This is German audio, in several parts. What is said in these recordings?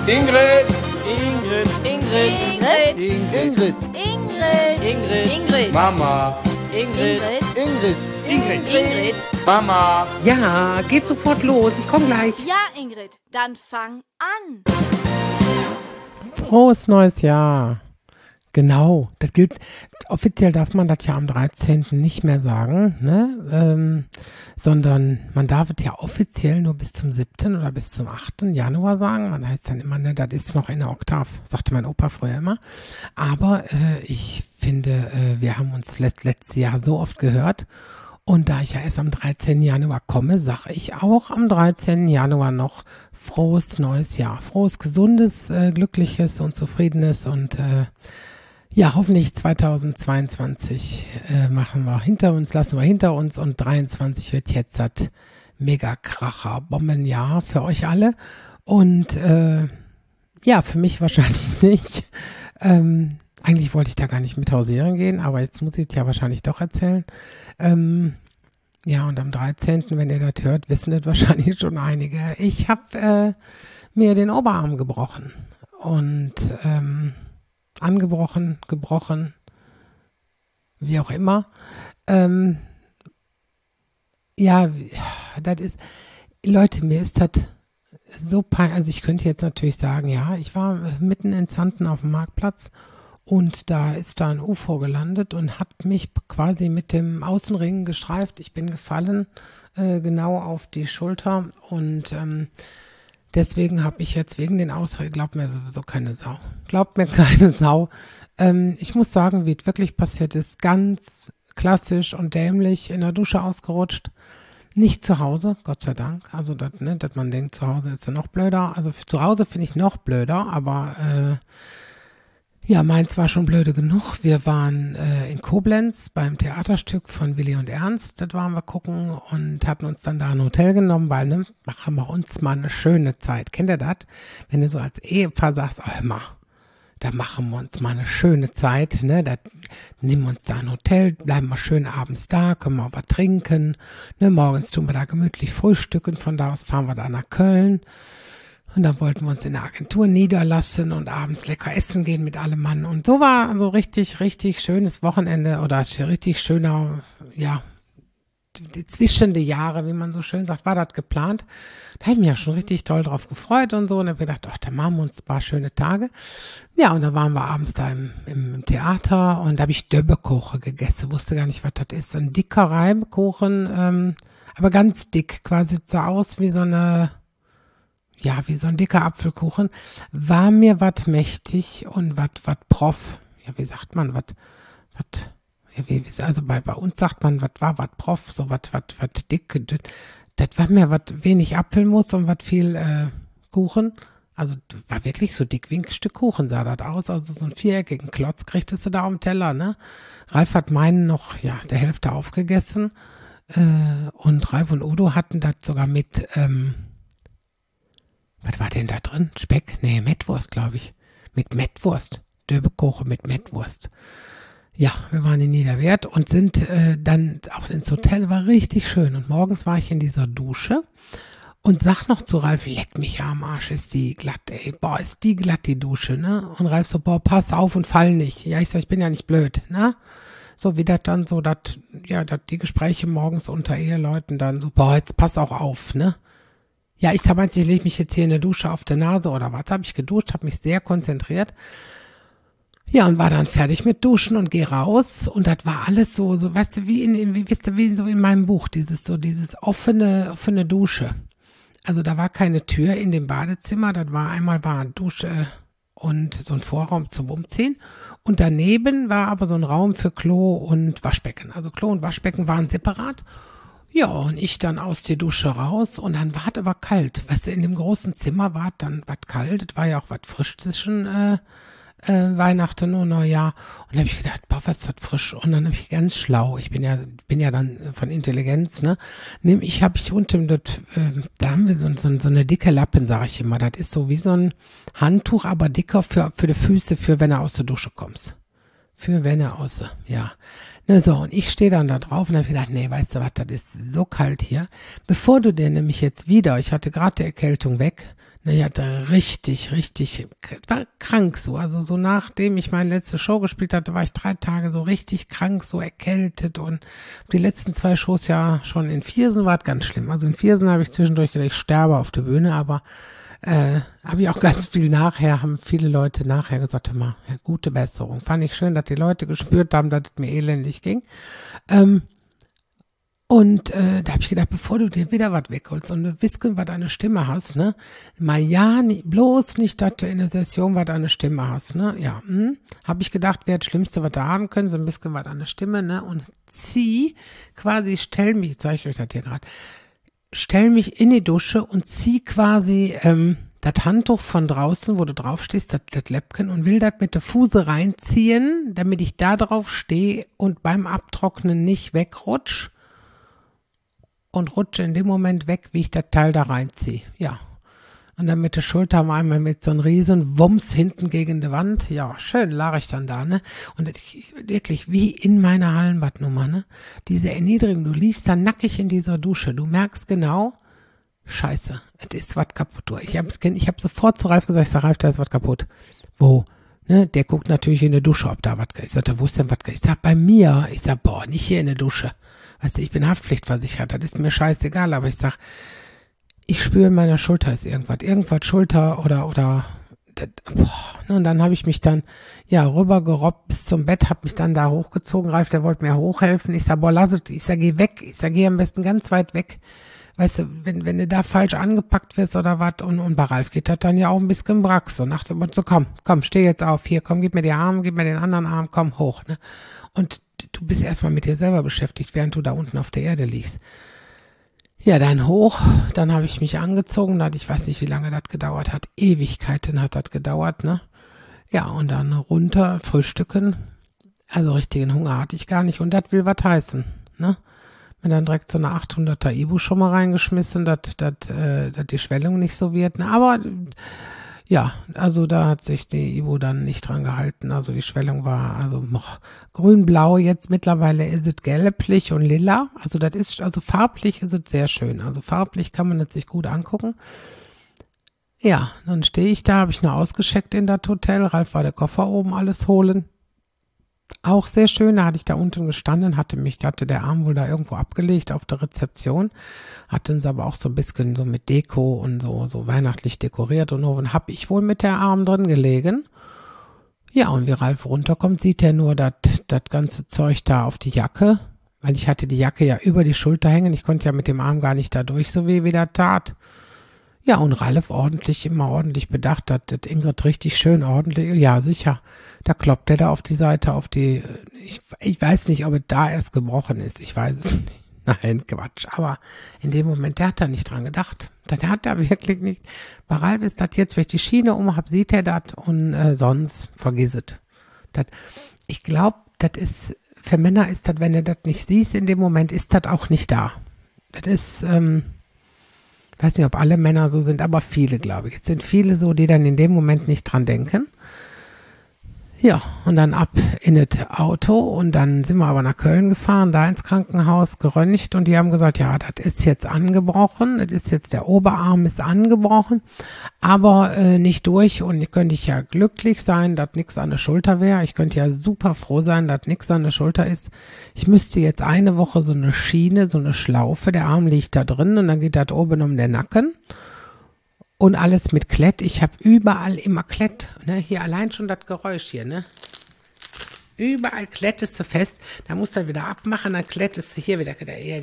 Ingrid. Ingrid. Ingrid. Ingrid. Ingrid. Ingrid. Mama. Ingrid. Ingrid. Ingrid. Mama. Ja, geht sofort los. Ich komme gleich. Ja, Ingrid, dann fang an. Frohes neues Jahr. Genau, das gilt, offiziell darf man das ja am 13. nicht mehr sagen, ne? Sondern man darf es ja offiziell nur bis zum 7. oder bis zum 8. Januar sagen. Man heißt dann immer, ne, das ist noch in der Oktav, sagte mein Opa früher immer. Aber ich finde, wir haben uns letztes Jahr so oft gehört. Und da ich ja erst am 13. Januar komme, sage ich auch am 13. Januar noch frohes neues Jahr. Frohes, gesundes, glückliches und zufriedenes und ja, hoffentlich 2022 lassen wir hinter uns und 23 wird jetzt das Mega-Kracher Bombenjahr für euch alle und ja, für mich wahrscheinlich nicht. Eigentlich wollte ich da gar nicht mit hausieren gehen, aber jetzt muss ich es ja wahrscheinlich doch erzählen. Ja, und am 13., wenn ihr das hört, wissen das wahrscheinlich schon einige. Ich habe mir den Oberarm gebrochen und gebrochen, wie auch immer. Ja, das ist, Leute, mir ist das so peinlich. Also ich könnte jetzt natürlich sagen, ja, ich war mitten in Xanten auf dem Marktplatz und da ist da ein UFO gelandet und hat mich quasi mit dem Außenring gestreift. Ich bin gefallen, genau auf die Schulter und deswegen habe ich jetzt wegen den Ausreden, glaubt mir sowieso keine Sau. Glaubt mir keine Sau. Ich muss sagen, wie es wirklich passiert ist, ganz klassisch und dämlich in der Dusche ausgerutscht. Nicht zu Hause, Gott sei Dank. Also, dass man denkt, zu Hause ist ja noch blöder. Also zu Hause finde ich noch blöder, aber ja, meins war schon blöde genug. Wir waren in Koblenz beim Theaterstück von Willi und Ernst. Das waren wir gucken und hatten uns dann da ein Hotel genommen, weil, ne, machen wir uns mal eine schöne Zeit. Kennt ihr das? Wenn du so als Ehepaar sagst, oh, hör mal, da machen wir uns mal eine schöne Zeit, ne, da nehmen wir uns da ein Hotel, bleiben wir schön abends da, können wir was trinken, ne, morgens tun wir da gemütlich frühstücken, von da aus fahren wir da nach Köln. Und dann wollten wir uns in der Agentur niederlassen und abends lecker essen gehen mit allem Mann. Und so war also richtig, richtig schönes Wochenende oder richtig schöner, ja, zwischen die Jahre, wie man so schön sagt, war das geplant. Da habe ich mich ja schon richtig toll drauf gefreut und so. Und habe gedacht, ach, da machen wir uns ein paar schöne Tage. Ja, und da waren wir abends da im Theater und da habe ich Döbbekuchen gegessen. Wusste gar nicht, was das ist. Ein dicker Reibekuchen, aber ganz dick, quasi sah aus wie so eine, ja, wie so ein dicker Apfelkuchen, war mir wat mächtig und wat Prof. Ja, wie sagt man, also bei uns sagt man, wat Prof, so wat dick. Das war mir wat wenig Apfelmus und wat viel Kuchen. Also war wirklich so dick wie ein Stück Kuchen sah das aus. Also so einen viereckigen Klotz kriegtest du da am Teller, ne? Ralf hat meinen noch, ja, der Hälfte aufgegessen. Und Ralf und Udo hatten das sogar mit, was war denn da drin? Speck? Nee, Mettwurst, glaube ich. Mit Mettwurst. Döbbekuchen mit Mettwurst. Ja, wir waren in Niederwert und sind dann auch ins Hotel, war richtig schön. Und morgens war ich in dieser Dusche und sag noch zu Ralf, leck mich am Arsch, ist die glatt, ey. Boah, ist die glatt, die Dusche, ne? Und Ralf so, boah, pass auf und fall nicht. Ja, ich sag, ich bin ja nicht blöd, ne? So wie das dann so, die Gespräche morgens unter Eheleuten dann so, boah, jetzt pass auch auf, ne? Ja, ich sag, meinst du, ich lege mich jetzt hier in der Dusche auf der Nase oder was? Habe ich geduscht, habe mich sehr konzentriert. Ja, und war dann fertig mit Duschen und gehe raus und das war alles so, weißt du, wie so in meinem Buch, dieses offene Dusche. Also da war keine Tür in dem Badezimmer, einmal war eine Dusche und so ein Vorraum zum Umziehen und daneben war aber so ein Raum für Klo und Waschbecken. Also Klo und Waschbecken waren separat. Ja, und ich dann aus der Dusche raus und dann war es aber kalt. Weißt du, in dem großen Zimmer war es dann was kalt. Es war ja auch was frisch zwischen Weihnachten und Neujahr. Und dann habe ich gedacht, boah, was ist das frisch? Und dann habe ich ganz schlau, ich bin ja dann von Intelligenz, ne? Da haben wir so eine dicke Lappen, sage ich immer. Das ist so wie so ein Handtuch, aber dicker für die Füße, für wenn du aus der Dusche kommst. Ja. Ne, so, und ich stehe dann da drauf und habe gedacht, nee, weißt du was, das ist so kalt hier. Bevor du dir nämlich jetzt wieder, ich hatte gerade die Erkältung weg, Ich hatte richtig, war krank so. Also so nachdem ich meine letzte Show gespielt hatte, war ich 3 Tage so richtig krank, so erkältet und die letzten 2 Shows ja schon in Viersen war es ganz schlimm. Also in Viersen habe ich zwischendurch gedacht, ich sterbe auf der Bühne, aber habe ich auch ganz viel nachher, haben viele Leute nachher gesagt, hör mal, ja, gute Besserung. Fand ich schön, dass die Leute gespürt haben, dass es mir elendig ging. Da habe ich gedacht, bevor du dir wieder was wegholst und du wissen, was deine Stimme hast, ne? Mal ja, bloß nicht, dass du in der Session was deine Stimme hast, ne? Ja, habe ich gedacht, wäre das Schlimmste, was da haben können, so ein bisschen was an der Stimme, ne? Und stell mich, zeige ich euch das hier gerade, stell mich in die Dusche und zieh quasi das Handtuch von draußen, wo du drauf stehst, das Läppchen, und will das mit der Fuse reinziehen, damit ich da drauf stehe und beim Abtrocknen nicht wegrutsch. Und rutsche in dem Moment weg, wie ich das Teil da reinziehe. Ja. Und dann mit der Schulter haben wir einmal mit so einem riesen Wumms hinten gegen die Wand. Ja, schön lag ich dann da, ne? Und wirklich wie in meiner Hallenbadnummer, ne? Diese Erniedrigung, du liegst da nackig in dieser Dusche. Du merkst genau, scheiße, es ist was kaputt. Ich hab sofort zu Ralf gesagt, ich sag, Ralf, da ist was kaputt. Wo? Ne? Der guckt natürlich in der Dusche, ob da was ist. Ich sag, wo ist denn was? Ich sag, bei mir. Ich sag, boah, nicht hier in der Dusche. Weißt du, ich bin haftpflichtversichert, das ist mir scheißegal, aber ich sag, ich spüre in meiner Schulter ist irgendwas Schulter oder und dann habe ich mich dann, ja, rübergerobbt bis zum Bett, habe mich dann da hochgezogen, Ralf, der wollte mir hochhelfen, ich sag, boah, lass es, ich sag, geh weg, ich sag, geh am besten ganz weit weg, weißt du, wenn du da falsch angepackt wirst oder was, und bei Ralf geht das dann ja auch ein bisschen brax, so nach dem Motto, so komm, steh jetzt auf, hier, komm, gib mir die Arme, gib mir den anderen Arm, komm, hoch, ne, und du bist erstmal mit dir selber beschäftigt, während du da unten auf der Erde liegst. Ja, dann hoch, dann habe ich mich angezogen, ich weiß nicht, wie lange das gedauert hat, Ewigkeiten hat das gedauert, ne? Ja, und dann runter, frühstücken, also richtigen Hunger hatte ich gar nicht, und das will was heißen, ne? Mir dann direkt so eine 800er Ibu schon mal reingeschmissen, dass die Schwellung nicht so wird, ne? Aber ja, also da hat sich die Ibu dann nicht dran gehalten. Also die Schwellung war grün-blau, jetzt mittlerweile ist es gelblich und lila. Also farblich ist es sehr schön. Also farblich kann man es sich gut angucken. Ja, dann stehe ich da, habe ich nur ausgecheckt in das Hotel. Ralf war der Koffer oben alles holen. Auch sehr schön, da hatte ich da unten gestanden, hatte der Arm wohl da irgendwo abgelegt auf der Rezeption, hatten sie aber auch so ein bisschen so mit Deko und so weihnachtlich dekoriert, und hab ich wohl mit der Arm drin gelegen. Ja, und wie Ralf runterkommt, sieht er nur das ganze Zeug da auf die Jacke, weil ich hatte die Jacke ja über die Schulter hängen, ich konnte ja mit dem Arm gar nicht da durch, so wie das tat. Ja, und Ralf immer ordentlich bedacht, dass Ingrid richtig schön ordentlich, ja sicher, da kloppt er da auf die Seite, ich weiß nicht, ob es da erst gebrochen ist, ich weiß es nicht, nein, Quatsch, aber in dem Moment, der hat da nicht dran gedacht, der hat da wirklich nicht, bei Ralf ist das jetzt, wenn ich die Schiene habe, sieht er das, und sonst vergiss es. Ich glaube, das ist, für Männer ist das, wenn du das nicht siehst in dem Moment, ist das auch nicht da. Das ist, ich weiß nicht, ob alle Männer so sind, aber viele, glaube ich. Jetzt sind viele so, die dann in dem Moment nicht dran denken. Ja, und dann ab in das Auto, und dann sind wir aber nach Köln gefahren, da ins Krankenhaus geröntgt, und die haben gesagt, ja, das ist jetzt angebrochen, das ist jetzt, der Oberarm ist angebrochen, aber nicht durch, und ich könnte ja glücklich sein, dass nichts an der Schulter wäre, ich könnte ja super froh sein, dass nichts an der Schulter ist. Ich müsste jetzt eine Woche so eine Schiene, so eine Schlaufe, der Arm liegt da drin, und dann geht das oben um den Nacken. Und alles mit Klett. Ich habe überall immer Klett. Ne? Hier allein schon das Geräusch hier. Ne? Überall klettest du fest. Da musst du wieder abmachen. Dann klettest du hier wieder.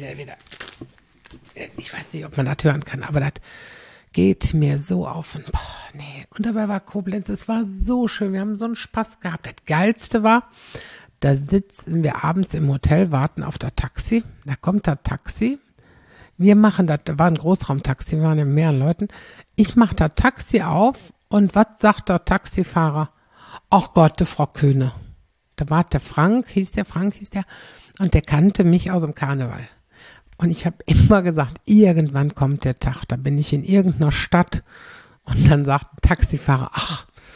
Ich weiß nicht, ob man das hören kann. Aber das geht mir so auf. Und, nee. Und dabei war Koblenz. Es war so schön. Wir haben so einen Spaß gehabt. Das Geilste war, da sitzen wir abends im Hotel, warten auf das Taxi. Da kommt das Taxi. Wir machen das, war ein Großraumtaxi, wir waren ja mit mehreren Leuten. Ich mache das Taxi auf, und was sagt der Taxifahrer? Ach Gott, die Frau Kühne. Da war der Frank, hieß der, und der kannte mich aus dem Karneval. Und ich habe immer gesagt, irgendwann kommt der Tag, da bin ich in irgendeiner Stadt, und dann sagt der Taxifahrer, ach,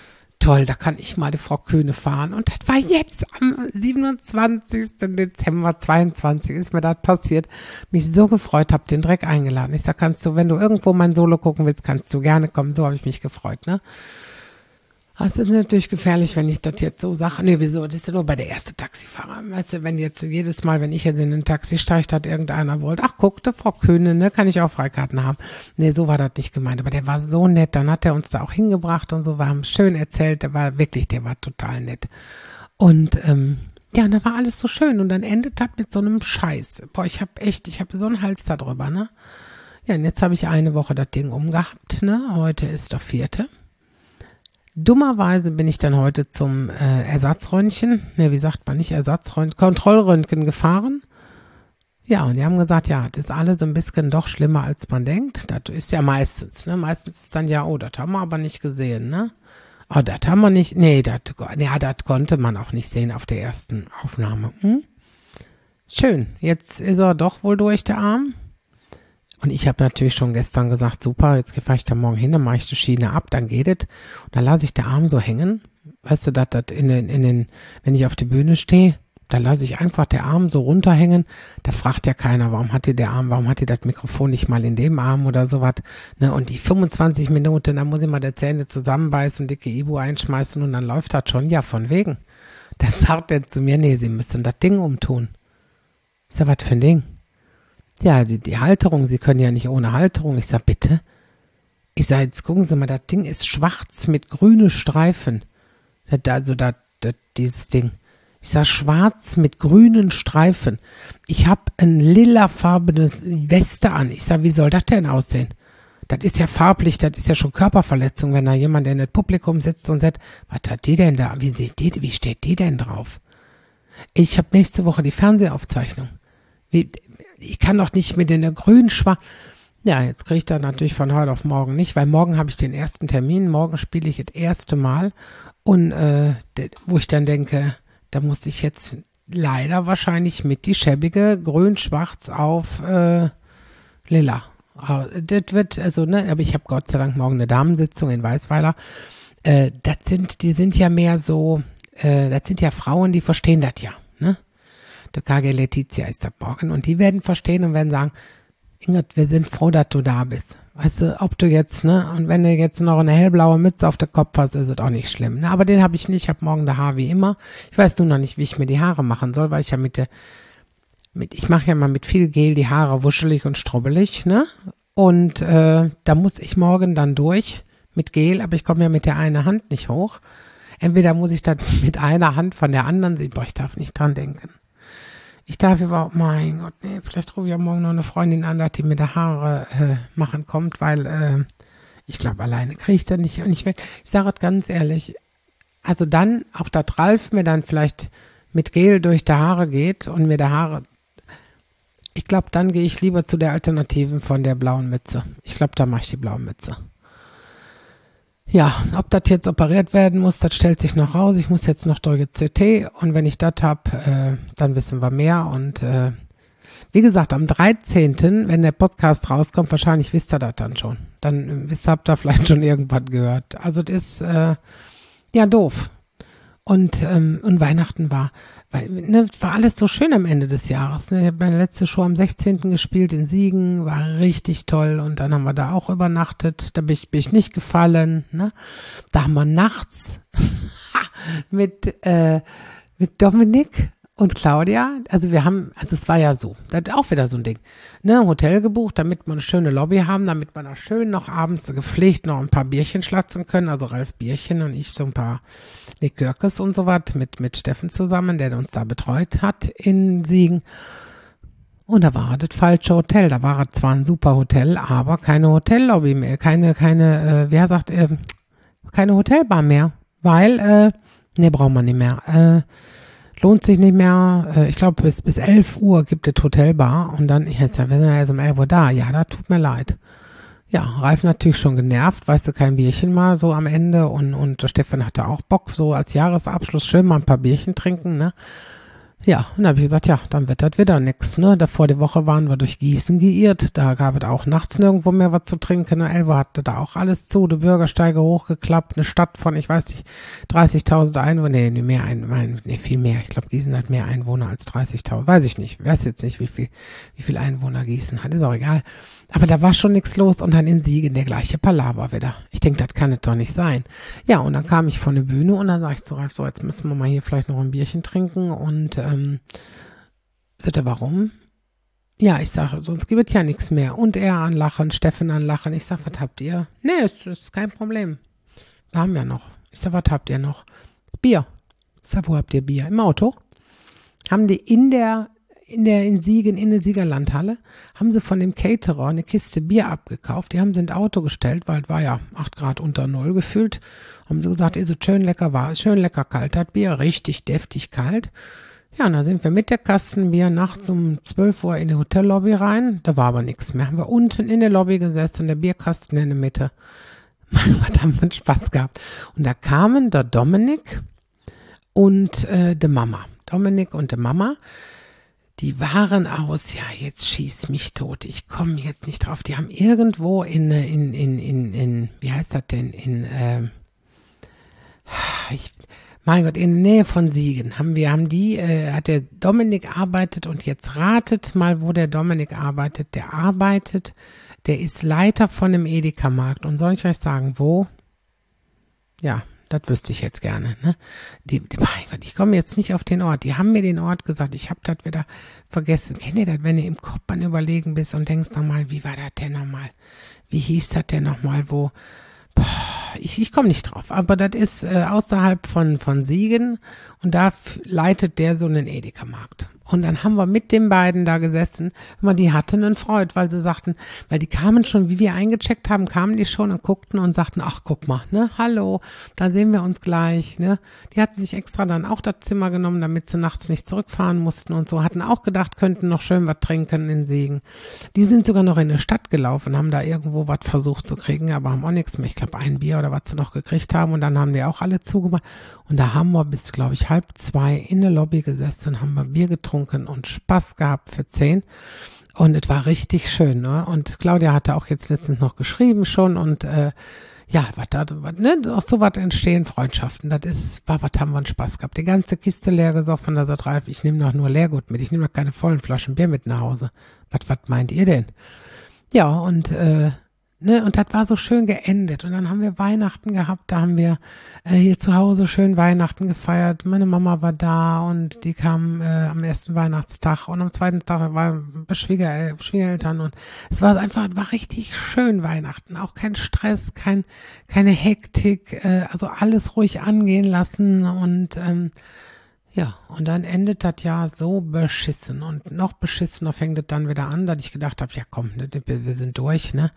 toll, da kann ich mal die Frau Kühne fahren. Und das war jetzt am 27. Dezember 22 ist mir das passiert. Mich so gefreut, hab den Dreck eingeladen. Ich sag, kannst du, wenn du irgendwo mein Solo gucken willst, kannst du gerne kommen. So habe ich mich gefreut, ne? Es ist natürlich gefährlich, wenn ich das jetzt so sage. Nee, wieso? Das ist ja nur bei der erste Taxifahrer. Weißt du, wenn jetzt jedes Mal, wenn ich jetzt in ein Taxi steige, hat irgendeiner wollte, ach guck, der Frau Kühne, ne, kann ich auch Freikarten haben. Nee, so war das nicht gemeint. Aber der war so nett. Dann hat er uns da auch hingebracht und so. Wir haben schön erzählt. Der war total nett. Und, ja, und da war alles so schön. Und dann endet das mit so einem Scheiß. Boah, ich habe so einen Hals da drüber, ne? Ja, und jetzt habe ich eine Woche das Ding umgehabt, ne? Heute ist der 4. Dummerweise bin ich dann heute zum Ersatzröntgen, ne, wie sagt man nicht Ersatzröntgen, Kontrollröntgen gefahren. Ja, und die haben gesagt, ja, das ist alles ein bisschen doch schlimmer, als man denkt. Das ist ja meistens, ne, meistens ist dann ja, oh, das haben wir aber nicht gesehen, ne. Oh, das haben wir nicht, nee, das konnte man auch nicht sehen auf der ersten Aufnahme. Schön, jetzt ist er doch wohl durch, der Arm. Und ich habe natürlich schon gestern gesagt, super, jetzt fahre ich da morgen hin, dann mache ich die Schiene ab, dann geht es. Und dann lasse ich den Arm so hängen. Weißt du, dass das wenn ich auf der Bühne stehe, dann lasse ich einfach den Arm so runterhängen. Da fragt ja keiner, warum hat die das Mikrofon nicht mal in dem Arm oder sowas. Ne? Und die 25 Minuten, dann muss ich mal die Zähne zusammenbeißen, dicke Ibu einschmeißen und dann läuft das schon. Ja, von wegen. Dann sagt er zu mir, nee, Sie müssen das Ding umtun. Ich sag, was für ein Ding? Ja, die Halterung, Sie können ja nicht ohne Halterung. Ich sag, bitte? Ich sag, jetzt gucken Sie mal, das Ding ist schwarz mit grünen Streifen. Dieses Ding. Ich sag, schwarz mit grünen Streifen. Ich hab ein lilafarbenes Weste an. Ich sag, wie soll das denn aussehen? Das ist ja farblich, das ist ja schon Körperverletzung, wenn da jemand in das Publikum sitzt und sagt, was hat die denn da? Wie steht die denn drauf? Ich habe nächste Woche die Fernsehaufzeichnung. Ich kann doch nicht mit den grünen Ja, jetzt kriege ich dann natürlich von heute auf morgen nicht, weil morgen habe ich den ersten Termin. Morgen spiele ich das erste Mal. Und wo ich dann denke, da muss ich jetzt leider wahrscheinlich mit die schäbige Grün-Schwarz auf Lila. Das wird, also, ne, aber ich habe Gott sei Dank morgen eine Damensitzung in Weißweiler. Die sind ja mehr so, das sind ja Frauen, die verstehen das ja, ne? Der KG Letizia ist das morgen und die werden verstehen und werden sagen, Ingrid, wir sind froh, dass du da bist. Weißt du, ob du jetzt, ne, und wenn du jetzt noch eine hellblaue Mütze auf dem Kopf hast, ist es auch nicht schlimm, ne, aber den habe ich nicht, ich habe morgen das Haar wie immer. Ich weiß nur noch nicht, wie ich mir die Haare machen soll, weil ich ja ich mache ja mal mit viel Gel die Haare wuschelig und strubbelig, ne, und da muss ich morgen dann durch mit Gel, aber ich komme ja mit der einen Hand nicht hoch. Entweder muss ich dann mit einer Hand von der anderen sehen, boah, ich darf nicht dran denken. Ich darf überhaupt, mein Gott, nee, vielleicht rufe ich ja morgen noch eine Freundin an, dass die mir die Haare machen kommt, weil ich glaube, alleine kriege ich das nicht. Und ich sage es ganz ehrlich, also dann, auch dass Ralf mir dann vielleicht mit Gel durch die Haare geht und mir die Haare, ich glaube, dann gehe ich lieber zu der Alternativen von der blauen Mütze. Ich glaube, da mache ich die blaue Mütze. Ja, ob das jetzt operiert werden muss, das stellt sich noch raus. Ich muss jetzt noch durch CT und wenn ich das habe, dann wissen wir mehr. Und wie gesagt, am 13., wenn der Podcast rauskommt, wahrscheinlich wisst ihr das dann schon. Dann habt ihr vielleicht schon irgendwas gehört. Also das ist ja doof. Und Weihnachten war alles so schön am Ende des Jahres. Ne? Ich habe meine letzte Show am 16. gespielt in Siegen, war richtig toll und dann haben wir da auch übernachtet. Da bin ich nicht gefallen. Ne? Da haben wir nachts mit Dominik und Claudia, also es war ja so, das ist auch wieder so ein Ding, ne, Hotel gebucht, damit wir eine schöne Lobby haben, damit wir da schön noch abends gepflegt noch ein paar Bierchen schlatzen können, also Ralf Bierchen und ich so ein paar Likörkes und so was mit Steffen zusammen, der uns da betreut hat in Siegen. Und da war das falsche Hotel, da war zwar ein super Hotel, aber keine Hotellobby mehr, keine Hotelbar mehr, weil, brauchen wir nicht mehr, lohnt sich nicht mehr, ich glaube bis 11 Uhr gibt es Hotelbar und dann, wir sind ja erst um 11 Uhr da, ja, das tut mir leid. Ja, Ralf natürlich schon genervt, weißt du, kein Bierchen mal so am Ende und Stefan hatte auch Bock, so als Jahresabschluss schön mal ein paar Bierchen trinken, ne. Ja, und da habe ich gesagt, ja, dann wird das wieder nix, ne? Da vor der Woche waren wir durch Gießen geirrt, da gab es auch nachts nirgendwo mehr was zu trinken, ne? Elva hatte da auch alles zu, die Bürgersteige hochgeklappt, eine Stadt von, ich weiß nicht, 30.000 Einwohner, nee, viel mehr, ich glaube, Gießen hat mehr Einwohner als 30.000, weiß ich nicht, weiß jetzt nicht, wie viel Einwohner Gießen hat, ist auch egal. Aber da war schon nichts los und dann in Siegen der gleiche Palaver wieder. Ich denke, das kann es doch nicht sein. Ja, und dann kam ich von der Bühne und dann sag ich zu Ralf, so, jetzt müssen wir mal hier vielleicht noch ein Bierchen trinken und sagt er, warum? Ja, ich sage, sonst gibt es ja nichts mehr. Und er anlachen, Steffen anlachen. Ich sag, was habt ihr? Nee, ist kein Problem. Wir haben ja noch. Ich sag, was habt ihr noch? Bier. Ich sag, wo habt ihr Bier? Im Auto? Haben die in Siegen, in der Siegerlandhalle, haben sie von dem Caterer eine Kiste Bier abgekauft. Die haben sie ins Auto gestellt, weil es war ja 8 Grad unter Null gefühlt. Haben sie gesagt, ist es schön lecker war, schön lecker kalt, das Bier, richtig deftig kalt. Ja, und dann sind wir mit der Kastenbier nachts um 12 Uhr in die Hotellobby rein. Da war aber nichts mehr. Haben wir unten in der Lobby gesessen, der Bierkasten in der Mitte. Mann, was haben wir Spaß gehabt. Und da kamen der Dominik und die Mama. Dominik und die Mama. Die waren aus, ja, jetzt schieß mich tot, ich komme jetzt nicht drauf. Die haben irgendwo wie heißt das denn, mein Gott, in der Nähe von Siegen hat der Dominik arbeitet und jetzt ratet mal, wo der Dominik arbeitet. Der ist Leiter von einem Edeka-Markt und soll ich euch sagen, wo? Ja. Das wüsste ich jetzt gerne, ne? Mein Gott, ich komme jetzt nicht auf den Ort. Die haben mir den Ort gesagt. Ich habe das wieder vergessen. Kennt ihr das, wenn ihr im Kopf beim Überlegen bist und denkst nochmal, wie war das denn nochmal? Wie hieß das denn nochmal, wo? Ich komme nicht drauf. Aber das ist außerhalb von Siegen und da leitet der so einen Edeka-Markt. Und dann haben wir mit den beiden da gesessen, aber die hatten einen Freud, weil sie sagten, weil die kamen schon, wie wir eingecheckt haben, kamen die schon und guckten und sagten, ach, guck mal, ne, hallo, da sehen wir uns gleich, ne. Die hatten sich extra dann auch das Zimmer genommen, damit sie nachts nicht zurückfahren mussten und so, hatten auch gedacht, könnten noch schön was trinken in Siegen. Die sind sogar noch in die Stadt gelaufen, haben da irgendwo was versucht zu kriegen, aber haben auch nichts mehr. Ich glaube, ein Bier oder was sie noch gekriegt haben und dann haben die auch alle zugemacht. Und da haben wir bis, glaube ich, 1:30 in der Lobby gesessen, haben wir Bier getrunken und Spaß gehabt für 10. Und es war richtig schön, ne? Und Claudia hatte auch jetzt letztens noch geschrieben schon und ja, aus so was entstehen Freundschaften. Was haben wir einen Spaß gehabt. Die ganze Kiste leer gesoffen, da sagt Ralf, ich nehme doch nur Leergut mit, ich nehme doch keine vollen Flaschen Bier mit nach Hause. Was meint ihr denn? Ja, und und das war so schön geendet. Und dann haben wir Weihnachten gehabt, da haben wir hier zu Hause schön Weihnachten gefeiert. Meine Mama war da und die kam am ersten Weihnachtstag und am zweiten Tag waren Schwiegereltern und war richtig schön Weihnachten. Auch kein Stress, keine Hektik, also alles ruhig angehen lassen und ja, und dann endet das Jahr so beschissen und noch beschissener fängt es dann wieder an, dass ich gedacht habe, ja komm, ne, wir sind durch, ne?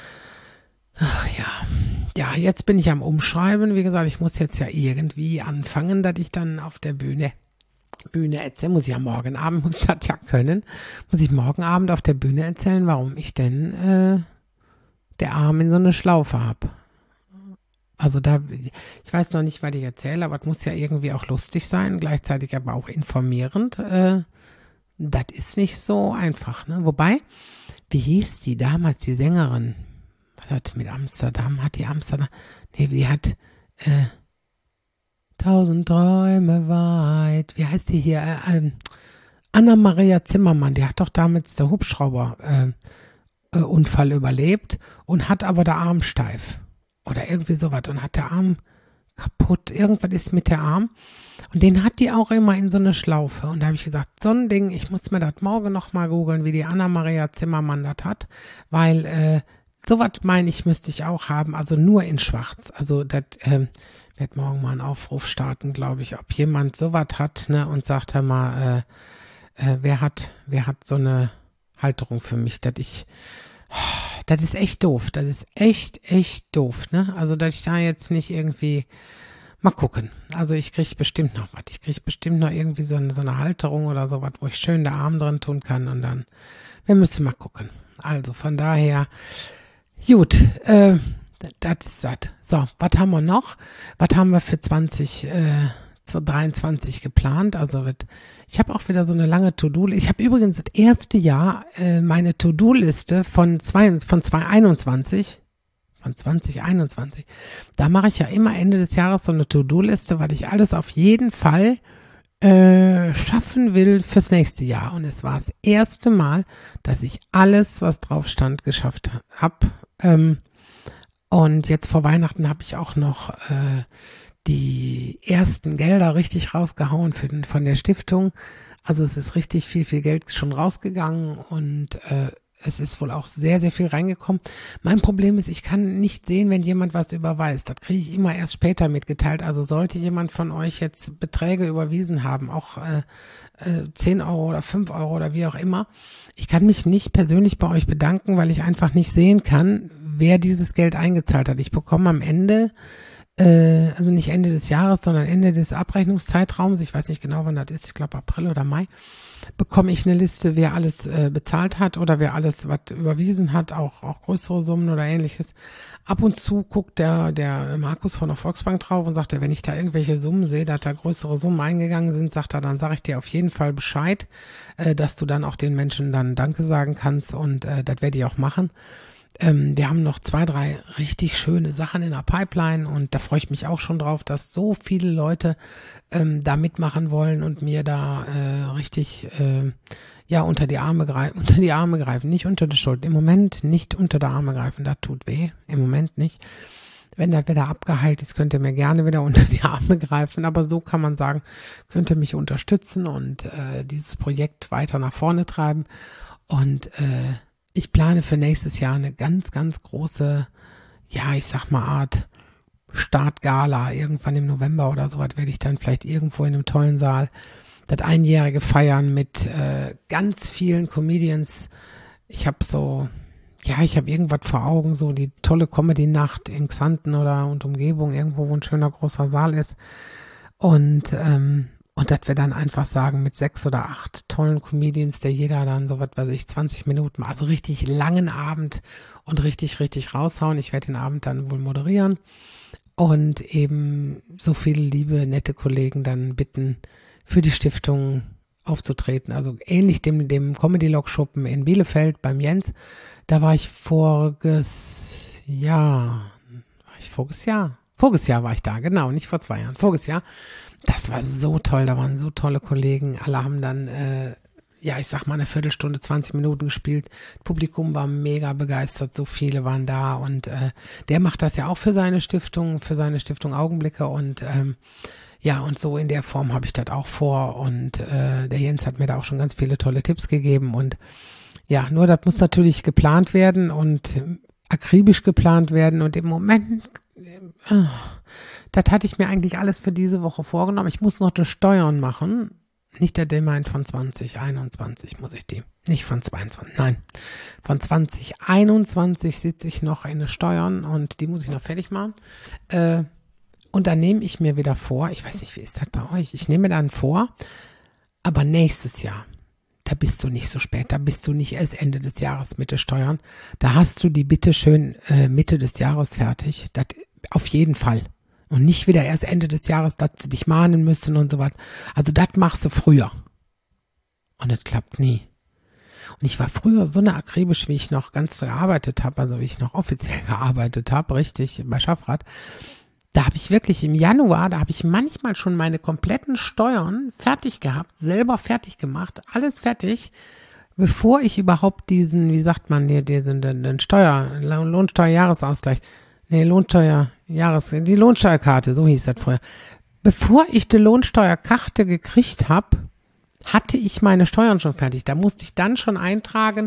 Ach ja. Ja, jetzt bin ich am Umschreiben. Wie gesagt, ich muss jetzt ja irgendwie anfangen, dass ich dann auf der Bühne erzähle. Muss ich ja morgen Abend, muss ich das ja können, muss ich morgen Abend auf der Bühne erzählen, warum ich denn der Arm in so eine Schlaufe habe. Also ich weiß noch nicht, was ich erzähle, aber es muss ja irgendwie auch lustig sein, gleichzeitig aber auch informierend. Das ist nicht so einfach, ne? Wobei, wie hieß die damals, die Sängerin? Hat mit Amsterdam, die hat 1000 Träume weit, wie heißt die hier, Anna-Maria Zimmermann, die hat doch damals der Hubschrauber Unfall überlebt und hat aber der Arm steif oder irgendwie sowas und hat der Arm kaputt, irgendwas ist mit der Arm und den hat die auch immer in so eine Schlaufe und da habe ich gesagt, so ein Ding, ich muss mir das morgen nochmal googeln, wie die Anna-Maria Zimmermann das hat, weil sowas meine ich, müsste ich auch haben, also nur in schwarz. Also das werde morgen mal einen Aufruf starten, glaube ich, ob jemand sowas hat, ne, und sagt, hör mal, wer hat so eine Halterung für mich, das ist echt doof. Das ist echt doof, ne? Also, dass ich da jetzt nicht irgendwie mal gucken. Also, ich kriege bestimmt noch was. Ich kriege bestimmt noch irgendwie so eine Halterung oder sowas, wo ich schön den Arm drin tun kann und dann, wir müssen mal gucken. Also, von daher, gut, das ist das. So, was haben wir noch? Was haben wir für 2022? 2023 geplant. Also ich habe auch wieder so eine lange To-Do-Liste. Ich habe übrigens das erste Jahr meine To-Do-Liste von 2021. Von 2021. Da mache ich ja immer Ende des Jahres so eine To-Do-Liste, weil ich alles auf jeden Fall schaffen will fürs nächste Jahr. Und es war das erste Mal, dass ich alles, was drauf stand, geschafft habe. Und jetzt vor Weihnachten habe ich auch noch die ersten Gelder richtig rausgehauen von der Stiftung. Also es ist richtig viel Geld schon rausgegangen und es ist wohl auch sehr, sehr viel reingekommen. Mein Problem ist, ich kann nicht sehen, wenn jemand was überweist. Das kriege ich immer erst später mitgeteilt. Also sollte jemand von euch jetzt Beträge überwiesen haben, auch 10 Euro oder 5 Euro oder wie auch immer. Ich kann mich nicht persönlich bei euch bedanken, weil ich einfach nicht sehen kann, wer dieses Geld eingezahlt hat. Ich bekomme am Ende, also nicht Ende des Jahres, sondern Ende des Abrechnungszeitraums, ich weiß nicht genau, wann das ist, ich glaube April oder Mai, bekomme ich eine Liste, wer alles bezahlt hat oder wer alles was überwiesen hat, auch größere Summen oder ähnliches. Ab und zu guckt der Markus von der Volksbank drauf und sagt, wenn ich da irgendwelche Summen sehe, dass da größere Summen eingegangen sind, sagt er, dann sage ich dir auf jeden Fall Bescheid, dass du dann auch den Menschen dann Danke sagen kannst und das werde ich auch machen. Wir haben noch 2, 3 richtig schöne Sachen in der Pipeline und da freue ich mich auch schon drauf, dass so viele Leute da mitmachen wollen und mir da richtig unter die Arme greifen, nicht unter die Schulter. Im Moment nicht unter die Arme greifen, das tut weh, im Moment nicht. Wenn das wieder abgeheilt ist, könnt ihr mir gerne wieder unter die Arme greifen, aber so kann man sagen, könnt ihr mich unterstützen und dieses Projekt weiter nach vorne treiben und ich plane für nächstes Jahr eine ganz, ganz große, ich sag mal Art Startgala. Irgendwann im November oder sowas werde ich dann vielleicht irgendwo in einem tollen Saal das Einjährige feiern mit ganz vielen Comedians. Ich habe irgendwas vor Augen, so die tolle Comedy-Nacht in Xanten und Umgebung, irgendwo, wo ein schöner großer Saal ist. Und dass wir dann einfach sagen, mit 6 oder 8 tollen Comedians, der jeder dann so was weiß ich, 20 Minuten, also richtig langen Abend und richtig, richtig raushauen. Ich werde den Abend dann wohl moderieren und eben so viele liebe, nette Kollegen dann bitten, für die Stiftung aufzutreten. Also ähnlich dem Comedy-Log-Schuppen in Bielefeld beim Jens. Da war ich voriges Jahr war ich da, genau, nicht vor 2 Jahren, voriges Jahr. Das war so toll, da waren so tolle Kollegen, alle haben dann, ich sag mal eine Viertelstunde, 20 Minuten gespielt. Das Publikum war mega begeistert, so viele waren da und der macht das ja auch für seine Stiftung Augenblicke und und so in der Form habe ich das auch vor und der Jens hat mir da auch schon ganz viele tolle Tipps gegeben und ja, nur das muss natürlich geplant werden und akribisch geplant werden und im Moment das hatte ich mir eigentlich alles für diese Woche vorgenommen. Ich muss noch die Steuern machen. Nicht der Deadline von 2021 muss ich die. Nicht von 22, nein. Von 2021 sitze ich noch in den Steuern und die muss ich noch fertig machen. Und dann nehme ich mir wieder vor, ich weiß nicht, wie ist das bei euch? Ich nehme mir dann vor, aber nächstes Jahr, da bist du nicht so spät, da bist du nicht erst Ende des Jahres mit den Steuern. Da hast du die bitte schön Mitte des Jahres fertig. Das auf jeden Fall. Und nicht wieder erst Ende des Jahres, dass sie dich mahnen müssen und so was. Also das machst du früher. Und das klappt nie. Und ich war früher so eine akribisch, wie ich noch ganz gearbeitet habe, also wie ich noch offiziell gearbeitet habe, richtig, bei Schaffrath. Da habe ich wirklich im Januar, da habe ich manchmal schon meine kompletten Steuern fertig gehabt, selber fertig gemacht, alles fertig, bevor ich überhaupt diesen, wie sagt man hier, den Lohnsteuerjahresausgleich, die Lohnsteuerkarte, so hieß das vorher. Bevor ich die Lohnsteuerkarte gekriegt habe, hatte ich meine Steuern schon fertig. Da musste ich dann schon eintragen,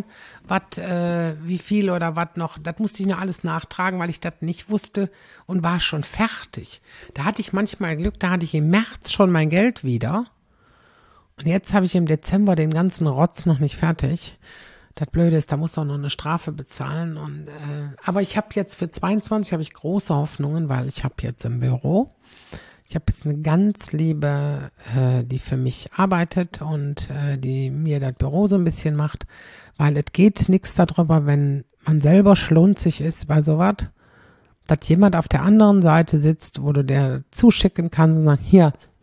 wie viel oder was noch. Das musste ich noch alles nachtragen, weil ich das nicht wusste und war schon fertig. Da hatte ich manchmal Glück, da hatte ich im März schon mein Geld wieder. Und jetzt habe ich im Dezember den ganzen Rotz noch nicht fertig. Das Blöde ist, da muss auch noch eine Strafe bezahlen. Aber ich habe jetzt für 22 habe ich große Hoffnungen, weil ich habe jetzt im Büro. Ich habe jetzt eine ganz liebe, die für mich arbeitet und die mir das Büro so ein bisschen macht, weil es geht nichts darüber, wenn man selber schlunzig ist bei sowas, dass jemand auf der anderen Seite sitzt, wo du der zuschicken kannst und sagen, hier,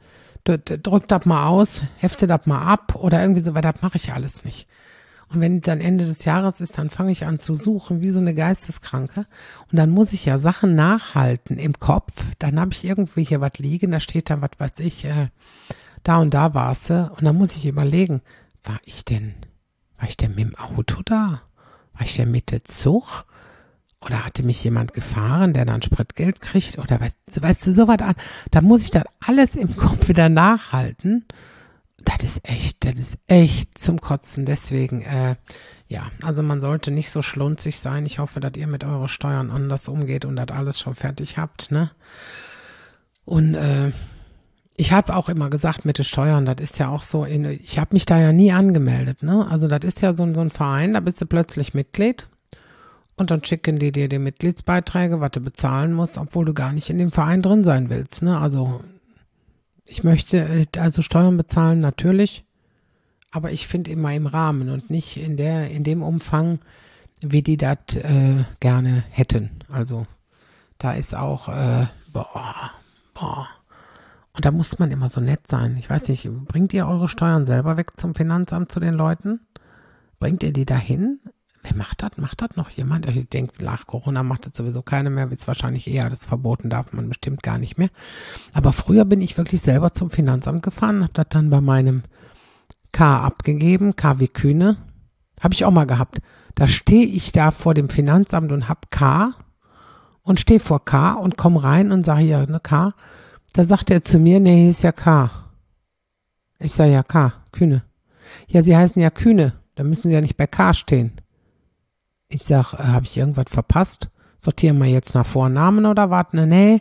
drück das mal aus, hefte das mal ab oder irgendwie so, weil das mache ich alles nicht. Und wenn dann Ende des Jahres ist, dann fange ich an zu suchen, wie so eine Geisteskranke. Und dann muss ich ja Sachen nachhalten im Kopf. Dann habe ich irgendwie hier was liegen, da steht dann, was weiß ich, da und da war's. Und dann muss ich überlegen, war ich denn mit dem Auto da? War ich denn mit dem Zug? Oder hatte mich jemand gefahren, der dann Spritgeld kriegt? Oder weißt du, sowas an. Da muss ich dann alles im Kopf wieder nachhalten. Das ist echt zum Kotzen. Deswegen, ja, also man sollte nicht so schlunzig sein. Ich hoffe, dass ihr mit euren Steuern anders umgeht und das alles schon fertig habt, ne? Und ich habe auch immer gesagt, mit den Steuern, das ist ja auch so, ich habe mich da ja nie angemeldet, ne? Also das ist ja so ein Verein, da bist du plötzlich Mitglied und dann schicken die dir die Mitgliedsbeiträge, was du bezahlen musst, obwohl du gar nicht in dem Verein drin sein willst, ne? Also ich möchte also Steuern bezahlen, natürlich, aber ich finde immer im Rahmen und nicht in dem Umfang, wie die das gerne hätten. Also da ist auch, boah. Und da muss man immer so nett sein. Ich weiß nicht, bringt ihr eure Steuern selber weg zum Finanzamt zu den Leuten? Bringt ihr die dahin? Wer macht das? Macht das noch jemand? Ich denke, nach Corona macht das sowieso keiner mehr. Ist wahrscheinlich eher alles verboten, darf man bestimmt gar nicht mehr. Aber früher bin ich wirklich selber zum Finanzamt gefahren, habe das dann bei meinem K abgegeben, K wie Kühne. Habe ich auch mal gehabt. Da stehe ich da vor dem Finanzamt und hab K und stehe vor K und komme rein und sage, ja, ne K. Da sagt er zu mir, nee, hier ist ja K. Ich sage, ja, K, Kühne. Ja, Sie heißen ja Kühne, da müssen Sie ja nicht bei K stehen. Ich sag, habe ich irgendwas verpasst? Sortieren wir jetzt nach Vornamen oder warten? Nee,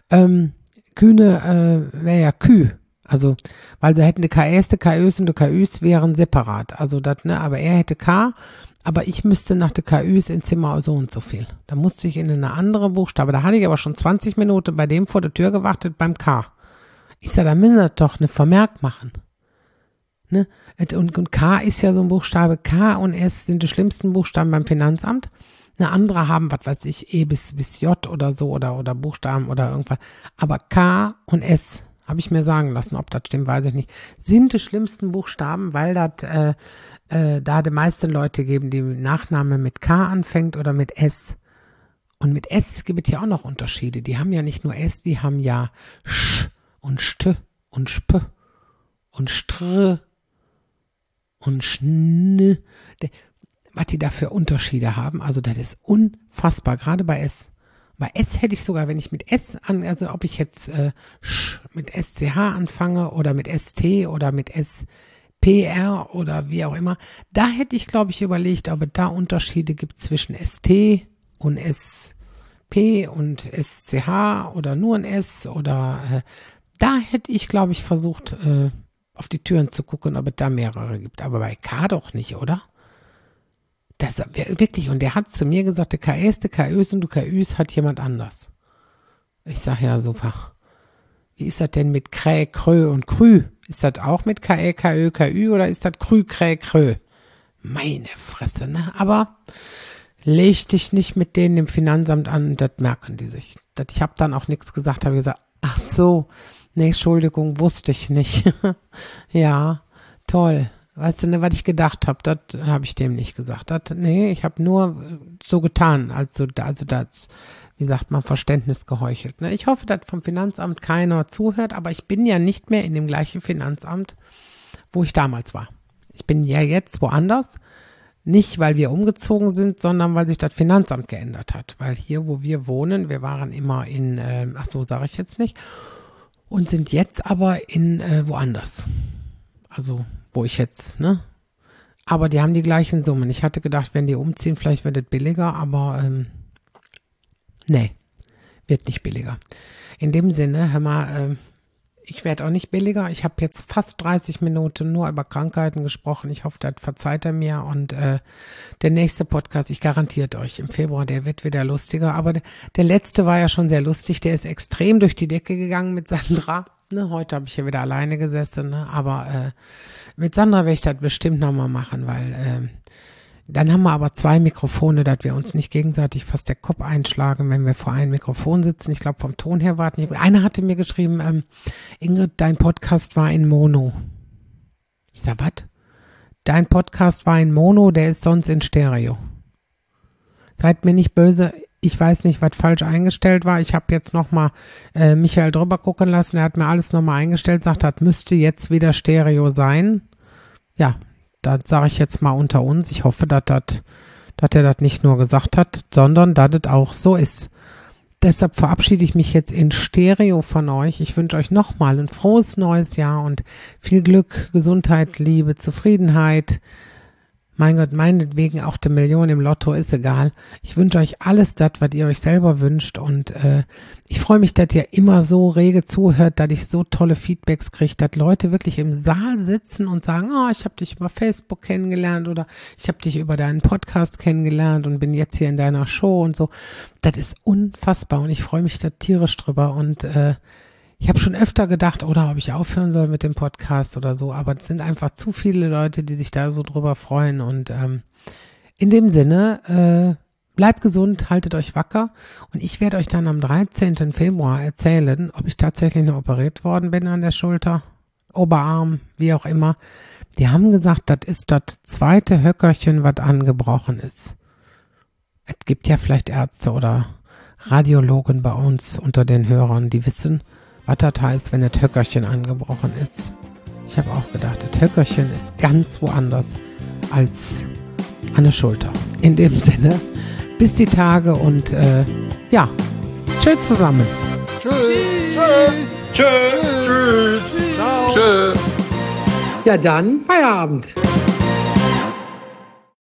Kühne wäre ja Kü. Also, weil sie hätten die KS, die KÖs und die KÜs wären separat. Also, das, ne, aber er hätte K, aber ich müsste nach der KÜs ins Zimmer so und so viel. Da musste ich in eine andere Buchstabe. Da hatte ich aber schon 20 Minuten bei dem vor der Tür gewartet beim K. Ich sag, da müssen wir doch eine Vermerk machen. Ne? Und K ist ja so ein Buchstabe. K und S sind die schlimmsten Buchstaben beim Finanzamt. Eine andere haben, was weiß ich, E bis J oder so oder Buchstaben oder irgendwas. Aber K und S, habe ich mir sagen lassen, ob das stimmt, weiß ich nicht, sind die schlimmsten Buchstaben, weil das da die meisten Leute geben, die Nachname mit K anfängt oder mit S. Und mit S gibt es ja auch noch Unterschiede. Die haben ja nicht nur S, die haben ja Sch und St und Sp und Str und Schn. Was die da für Unterschiede haben, also das ist unfassbar, gerade bei S. Bei S hätte ich sogar, wenn ich mit S also ob ich jetzt mit SCH anfange oder mit ST oder mit SPR oder wie auch immer, da hätte ich, glaube ich, überlegt, ob es da Unterschiede gibt zwischen ST und SP und SCH oder nur ein S oder da hätte ich, glaube ich, versucht, auf die Türen zu gucken, ob es da mehrere gibt. Aber bei K doch nicht, oder? Das wirklich, und der hat zu mir gesagt, der KS, der KÖs und der KÜs hat jemand anders. Ich sage, ja, super. Wie ist das denn mit Krä, Krö und Krü? Ist das auch mit KE, KÖ, KÜ oder ist das Krü, Krä, Krö? Meine Fresse, ne? Aber leg dich nicht mit denen im Finanzamt an, das merken die sich. Ich habe dann auch nichts gesagt, habe gesagt, ach so, nee, Entschuldigung, wusste ich nicht. Ja, toll. Weißt du, ne, was ich gedacht habe, das habe ich dem nicht gesagt. Nee, ich habe nur so getan, also das, wie sagt man, Verständnis geheuchelt. Ne? Ich hoffe, dass vom Finanzamt keiner zuhört, aber ich bin ja nicht mehr in dem gleichen Finanzamt, wo ich damals war. Ich bin ja jetzt woanders, nicht weil wir umgezogen sind, sondern weil sich das Finanzamt geändert hat. Weil hier, wo wir wohnen, wir waren immer in, ach so, sage ich jetzt nicht, und sind jetzt aber in woanders. Also wo ich jetzt, ne? Aber die haben die gleichen Summen. Ich hatte gedacht, wenn die umziehen, vielleicht wird es billiger, aber nee, wird nicht billiger. In dem Sinne, hör mal, ich werde auch nicht billiger. Ich habe jetzt fast 30 Minuten nur über Krankheiten gesprochen. Ich hoffe, das verzeiht er mir. Und der nächste Podcast, ich garantiert euch, im Februar, der wird wieder lustiger. Aber der letzte war ja schon sehr lustig. Der ist extrem durch die Decke gegangen mit Sandra. Ne, heute habe ich hier wieder alleine gesessen, ne? Aber mit Sandra werde ich das bestimmt nochmal machen, weil Dann haben wir aber 2 Mikrofone, dass wir uns nicht gegenseitig fast der Kopf einschlagen, wenn wir vor einem Mikrofon sitzen. Ich glaube, vom Ton her war es nicht gut. Einer hatte mir geschrieben, Ingrid, dein Podcast war in Mono. Ich sag, was? Dein Podcast war in Mono, der ist sonst in Stereo. Seid mir nicht böse, ich weiß nicht, was falsch eingestellt war. Ich habe jetzt nochmal Michael drüber gucken lassen, er hat mir alles nochmal eingestellt, sagt, das müsste jetzt wieder Stereo sein. Ja, das sage ich jetzt mal unter uns. Ich hoffe, dass er das nicht nur gesagt hat, sondern dass es auch so ist. Deshalb verabschiede ich mich jetzt in Stereo von euch. Ich wünsche euch nochmal ein frohes neues Jahr und viel Glück, Gesundheit, Liebe, Zufriedenheit. Mein Gott, meinetwegen auch die Million im Lotto, ist egal. Ich wünsche euch alles das, was ihr euch selber wünscht und ich freue mich, dass ihr immer so rege zuhört, dass ich so tolle Feedbacks kriege, dass Leute wirklich im Saal sitzen und sagen, oh, ich habe dich über Facebook kennengelernt oder ich habe dich über deinen Podcast kennengelernt und bin jetzt hier in deiner Show und so. Das ist unfassbar und ich freue mich da tierisch drüber und ich habe schon öfter gedacht, oder ob ich aufhören soll mit dem Podcast oder so, aber es sind einfach zu viele Leute, die sich da so drüber freuen und in dem Sinne, bleibt gesund, haltet euch wacker und ich werde euch dann am 13. Februar erzählen, ob ich tatsächlich noch operiert worden bin an der Schulter, Oberarm, wie auch immer. Die haben gesagt, das ist das 2. Höckerchen, was angebrochen ist. Es gibt ja vielleicht Ärzte oder Radiologen bei uns unter den Hörern, die wissen, was das heißt, wenn das Höckerchen angebrochen ist. Ich habe auch gedacht, das Höckerchen ist ganz woanders als an der Schulter. In dem Sinne, bis die Tage und ja, tschüss zusammen. Tschüss. Tschüss. Tschüss. Tschüss. Ciao. Tschüss. Ja dann, Feierabend.